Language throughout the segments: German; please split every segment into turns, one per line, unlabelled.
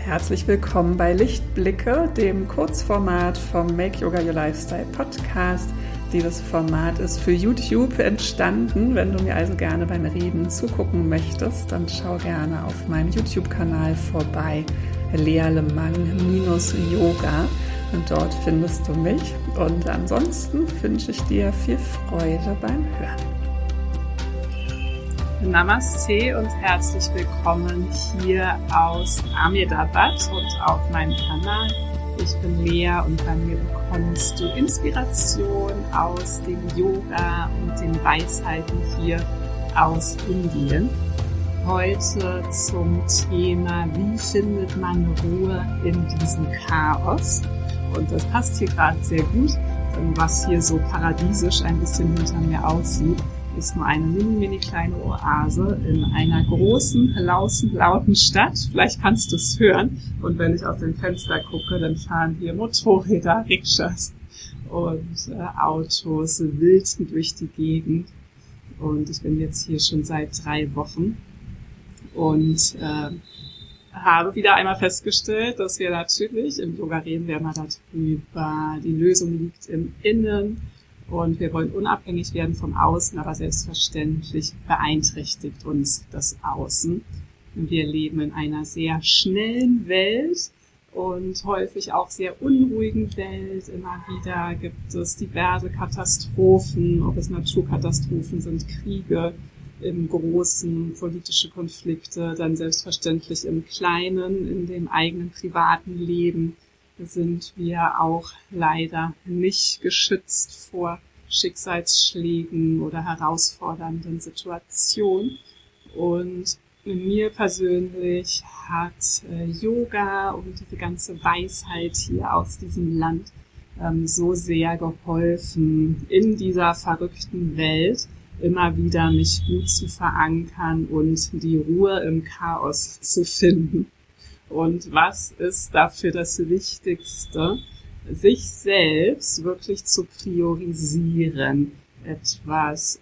herzlich willkommen bei Lichtblicke, dem Kurzformat vom Make Yoga Your Lifestyle Podcast. Dieses Format ist für YouTube entstanden. Wenn du mir also gerne beim Reden zugucken möchtest, dann schau gerne auf meinem YouTube-Kanal vorbei, Lea Lemang-Yoga. Und dort findest du mich. Und ansonsten wünsche ich dir viel Freude beim Hören.
Namaste und herzlich willkommen hier aus Ahmedabad und auf meinem Kanal. Ich bin Lea und bei mir bekommst du Inspiration aus dem Yoga und den Weisheiten hier aus Indien. Heute zum Thema, wie findet man Ruhe in diesem Chaos? Und das passt hier gerade sehr gut, denn was hier so paradiesisch ein bisschen hinter mir aussieht, ist nur eine mini kleine Oase in einer großen, lauten Stadt. Vielleicht kannst du es hören. Und wenn ich aus dem Fenster gucke, dann fahren hier Motorräder, Rikschas und Autos wild durch die Gegend. Und ich bin jetzt hier schon seit 3 Wochen und habe wieder einmal festgestellt, dass wir natürlich, im Yoga reden wir immer darüber, die Lösung liegt im Innen. Und wir wollen unabhängig werden vom Außen, aber selbstverständlich beeinträchtigt uns das Außen. Wir leben in einer sehr schnellen Welt und häufig auch sehr unruhigen Welt. Immer wieder gibt es diverse Katastrophen, ob es Naturkatastrophen sind, Kriege, im Großen, politische Konflikte, dann selbstverständlich im Kleinen, in dem eigenen privaten Leben sind wir auch leider nicht geschützt vor Schicksalsschlägen oder herausfordernden Situationen. Und mir persönlich hat Yoga und diese ganze Weisheit hier aus diesem Land so sehr geholfen, in dieser verrückten Welt immer wieder mich gut zu verankern und die Ruhe im Chaos zu finden. Und was ist dafür das Wichtigste? Sich selbst wirklich zu priorisieren. Etwas,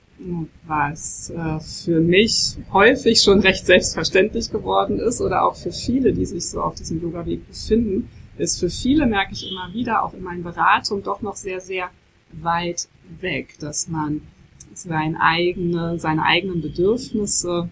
was für mich häufig schon recht selbstverständlich geworden ist oder auch für viele, die sich so auf diesem Yoga-Weg befinden, ist für viele, merke ich immer wieder, auch in meinen Beratungen, doch noch sehr, sehr weit weg, dass man seine eigenen Bedürfnisse,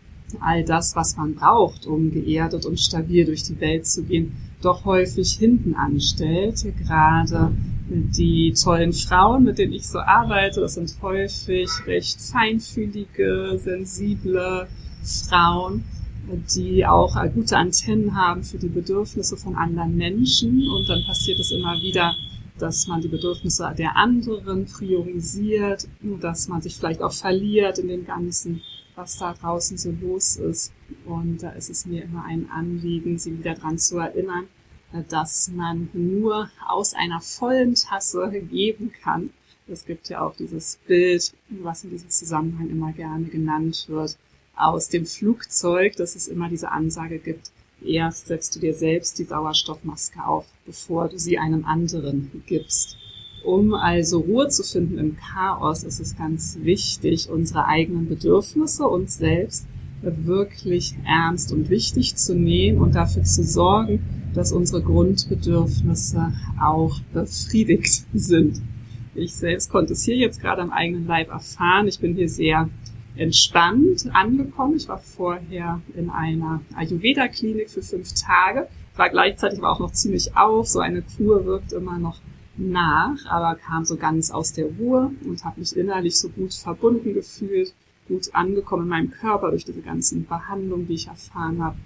all das, was man braucht, um geerdet und stabil durch die Welt zu gehen, doch häufig hinten anstellt. Gerade die tollen Frauen, mit denen ich so arbeite, das sind häufig recht feinfühlige, sensible Frauen, die auch gute Antennen haben für die Bedürfnisse von anderen Menschen. Und dann passiert es immer wieder, dass man die Bedürfnisse der anderen priorisiert, dass man sich vielleicht auch verliert in dem Ganzen, was da draußen so los ist. Und da ist es mir immer ein Anliegen, Sie wieder daran zu erinnern, dass man nur aus einer vollen Tasse geben kann. Es gibt ja auch dieses Bild, was in diesem Zusammenhang immer gerne genannt wird, aus dem Flugzeug, dass es immer diese Ansage gibt, erst setzt du dir selbst die Sauerstoffmaske auf, bevor du sie einem anderen gibst. Um also Ruhe zu finden im Chaos, ist es ganz wichtig, unsere eigenen Bedürfnisse, uns selbst wirklich ernst und wichtig zu nehmen und dafür zu sorgen, dass unsere Grundbedürfnisse auch befriedigt sind. Ich selbst konnte es hier jetzt gerade am eigenen Leib erfahren. Ich bin hier sehr entspannt angekommen. Ich war vorher in einer Ayurveda-Klinik für 5 Tage, war gleichzeitig aber auch noch ziemlich auf. So eine Kur wirkt immer noch nach, aber kam so ganz aus der Ruhe und habe mich innerlich so gut verbunden gefühlt, gut angekommen in meinem Körper durch diese ganzen Behandlungen, die ich erfahren habe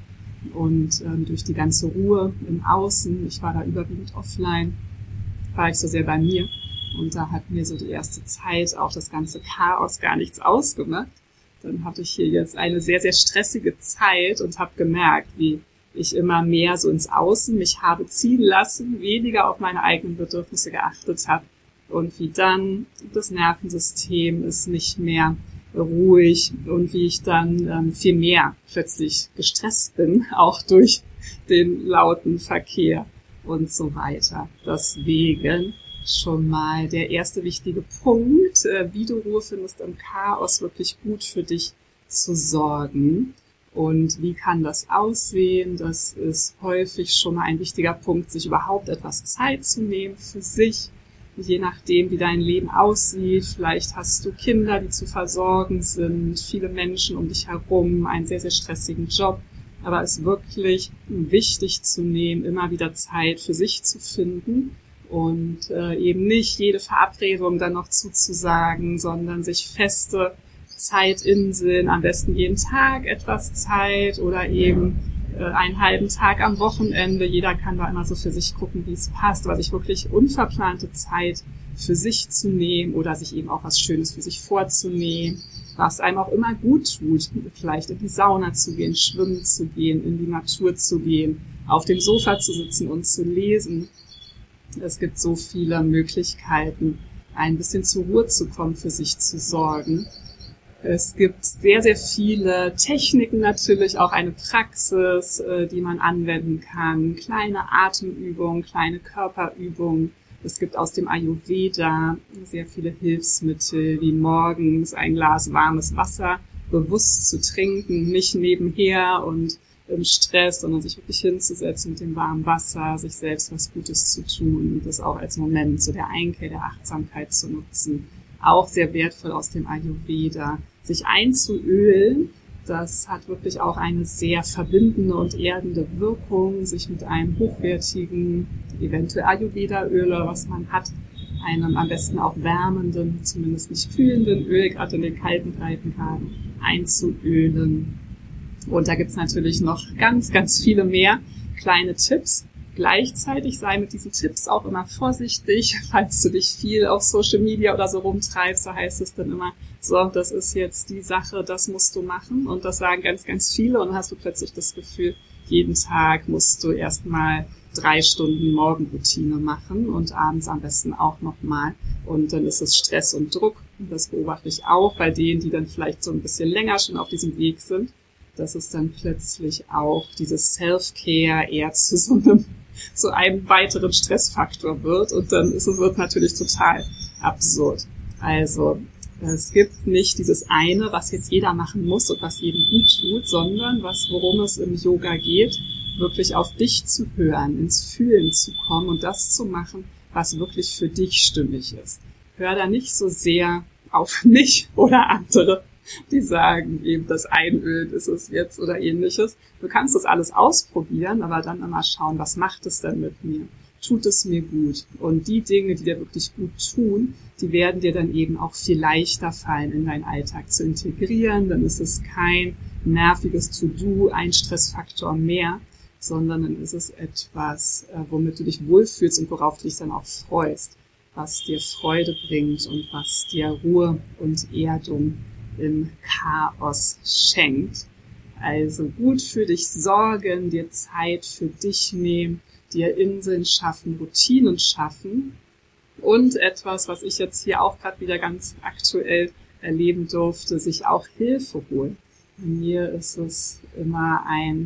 und durch die ganze Ruhe im Außen. Ich war da überwiegend offline, war ich so sehr bei mir und da hat mir so die erste Zeit auch das ganze Chaos gar nichts ausgemacht. Dann hatte ich hier jetzt eine sehr, sehr stressige Zeit und habe gemerkt, wie ich immer mehr so ins Außen mich habe ziehen lassen, weniger auf meine eigenen Bedürfnisse geachtet habe und wie dann das Nervensystem ist nicht mehr ruhig und wie ich dann viel mehr plötzlich gestresst bin, auch durch den lauten Verkehr und so weiter. Deswegen schon mal der erste wichtige Punkt, wie du Ruhe findest im Chaos, wirklich gut für dich zu sorgen. Und wie kann das aussehen? Das ist häufig schon mal ein wichtiger Punkt, sich überhaupt etwas Zeit zu nehmen für sich. Je nachdem, wie dein Leben aussieht. Vielleicht hast du Kinder, die zu versorgen sind, viele Menschen um dich herum, einen sehr, sehr stressigen Job. Aber es ist wirklich wichtig zu nehmen, immer wieder Zeit für sich zu finden und eben nicht jede Verabredung dann noch zuzusagen, sondern sich feste Zeitinseln, am besten jeden Tag etwas Zeit oder eben einen halben Tag am Wochenende. Jeder kann da immer so für sich gucken, wie es passt, aber sich wirklich unverplante Zeit für sich zu nehmen oder sich eben auch was Schönes für sich vorzunehmen, was einem auch immer gut tut. Vielleicht in die Sauna zu gehen, schwimmen zu gehen, in die Natur zu gehen, auf dem Sofa zu sitzen und zu lesen. Es gibt so viele Möglichkeiten, ein bisschen zur Ruhe zu kommen, für sich zu sorgen. Es gibt sehr, sehr viele Techniken natürlich, auch eine Praxis, die man anwenden kann, kleine Atemübungen, kleine Körperübungen. Es gibt aus dem Ayurveda sehr viele Hilfsmittel, wie morgens ein Glas warmes Wasser bewusst zu trinken, nicht nebenher und im Stress, sondern sich wirklich hinzusetzen mit dem warmen Wasser, sich selbst was Gutes zu tun und das auch als Moment so der Einkehr, der Achtsamkeit zu nutzen. Auch sehr wertvoll aus dem Ayurveda. Sich einzuölen, das hat wirklich auch eine sehr verbindende und erdende Wirkung, sich mit einem hochwertigen, eventuell Ayurveda-Öl oder was man hat, einem am besten auch wärmenden, zumindest nicht kühlenden Öl, gerade in den kalten Breitengraden, einzuölen. Und da gibt's natürlich noch ganz, ganz viele mehr kleine Tipps. Gleichzeitig sei mit diesen Tipps auch immer vorsichtig, falls du dich viel auf Social Media oder so rumtreibst, so heißt es dann immer, so, das ist jetzt die Sache, das musst du machen und das sagen ganz, ganz viele und dann hast du plötzlich das Gefühl, jeden Tag musst du erstmal 3 Stunden Morgenroutine machen und abends am besten auch nochmal und dann ist es Stress und Druck und das beobachte ich auch bei denen, die dann vielleicht so ein bisschen länger schon auf diesem Weg sind, dass es dann plötzlich auch dieses Self-Care eher zu einem weiteren Stressfaktor wird und dann wird es natürlich total absurd. Also es gibt nicht dieses eine, was jetzt jeder machen muss und was jedem gut tut, sondern worum es im Yoga geht, wirklich auf dich zu hören, ins Fühlen zu kommen und das zu machen, was wirklich für dich stimmig ist. Hör da nicht so sehr auf mich oder andere, die sagen eben, das Einölen ist es jetzt oder ähnliches. Du kannst das alles ausprobieren, aber dann immer schauen, was macht es denn mit mir? Tut es mir gut? Und die Dinge, die dir wirklich gut tun, die werden dir dann eben auch viel leichter fallen, in deinen Alltag zu integrieren. Dann ist es kein nerviges To-Do, ein Stressfaktor mehr, sondern dann ist es etwas, womit du dich wohlfühlst und worauf du dich dann auch freust, was dir Freude bringt und was dir Ruhe und Erdung im Chaos schenkt. Also gut für dich sorgen, dir Zeit für dich nehmen, dir Inseln schaffen, Routinen schaffen und etwas, was ich jetzt hier auch gerade wieder ganz aktuell erleben durfte, sich auch Hilfe holen. Bei mir ist es immer ein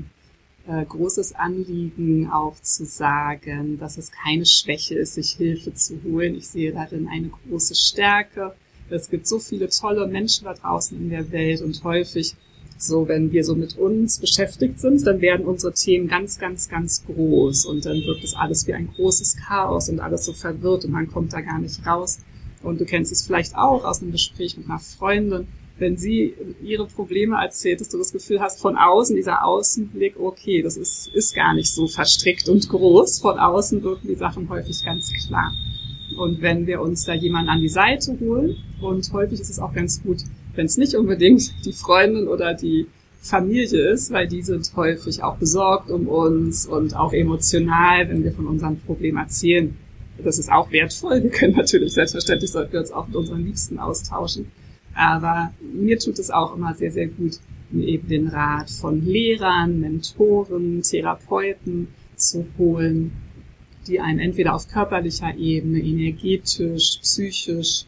großes Anliegen auch zu sagen, dass es keine Schwäche ist, sich Hilfe zu holen. Ich sehe darin eine große Stärke. Es gibt so viele tolle Menschen da draußen in der Welt und häufig so, wenn wir so mit uns beschäftigt sind, dann werden unsere Themen ganz, ganz, ganz groß und dann wirkt es alles wie ein großes Chaos und alles so verwirrt und man kommt da gar nicht raus. Und du kennst es vielleicht auch aus einem Gespräch mit einer Freundin, wenn sie ihre Probleme erzählt, dass du das Gefühl hast, von außen, dieser Außenblick, okay, das ist gar nicht so verstrickt und groß. Von außen wirken die Sachen häufig ganz klar. Und wenn wir uns da jemanden an die Seite holen, und häufig ist es auch ganz gut, wenn es nicht unbedingt die Freundin oder die Familie ist, weil die sind häufig auch besorgt um uns und auch emotional, wenn wir von unserem Problem erzählen. Das ist auch wertvoll. Wir können natürlich, selbstverständlich sollten wir uns auch mit unseren Liebsten austauschen. Aber mir tut es auch immer sehr, sehr gut, mir eben den Rat von Lehrern, Mentoren, Therapeuten zu holen, die einem entweder auf körperlicher Ebene, energetisch, psychisch,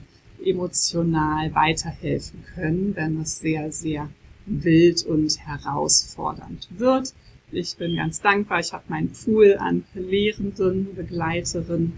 emotional weiterhelfen können, wenn es sehr, sehr wild und herausfordernd wird. Ich bin ganz dankbar. Ich habe meinen Pool an Lehrenden, Begleiterinnen,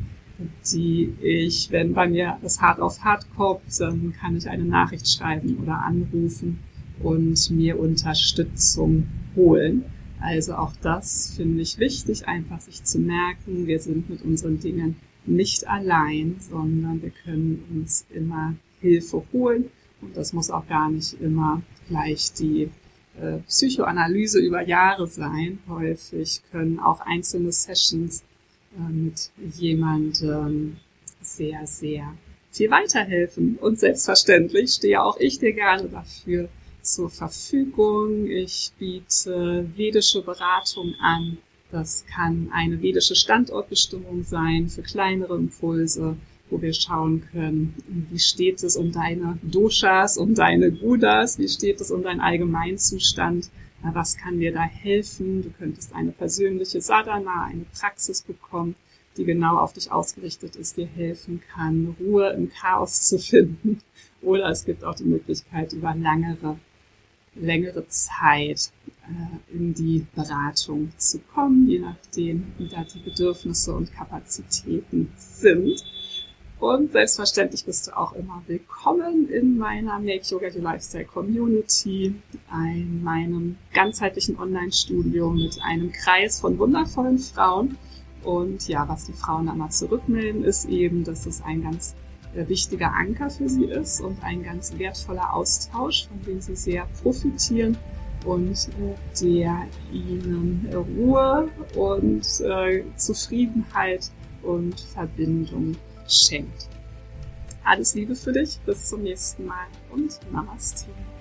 die ich, wenn bei mir das hart auf hart kommt, dann kann ich eine Nachricht schreiben oder anrufen und mir Unterstützung holen. Also auch das finde ich wichtig, einfach sich zu merken, wir sind mit unseren Dingen nicht allein, sondern wir können uns immer Hilfe holen. Und das muss auch gar nicht immer gleich die Psychoanalyse über Jahre sein. Häufig können auch einzelne Sessions mit jemandem sehr, sehr viel weiterhelfen. Und selbstverständlich stehe auch ich dir gerne dafür zur Verfügung. Ich biete vedische Beratung an. Das kann eine vedische Standortbestimmung sein für kleinere Impulse, wo wir schauen können, wie steht es um deine Doshas, um deine Gudas, wie steht es um deinen Allgemeinzustand, was kann dir da helfen. Du könntest eine persönliche Sadhana, eine Praxis bekommen, die genau auf dich ausgerichtet ist, dir helfen kann, Ruhe im Chaos zu finden. Oder es gibt auch die Möglichkeit, über längere Zeit in die Beratung zu kommen, je nachdem, wie da die Bedürfnisse und Kapazitäten sind. Und selbstverständlich bist du auch immer willkommen in meiner Make Yoga Your Lifestyle Community, in meinem ganzheitlichen Online-Studio mit einem Kreis von wundervollen Frauen. Und ja, was die Frauen dann mal zurückmelden, ist eben, dass es ein ganz wichtiger Anker für sie ist und ein ganz wertvoller Austausch, von dem sie sehr profitieren und der ihnen Ruhe und Zufriedenheit und Verbindung schenkt. Alles Liebe für dich, bis zum nächsten Mal und Namaste.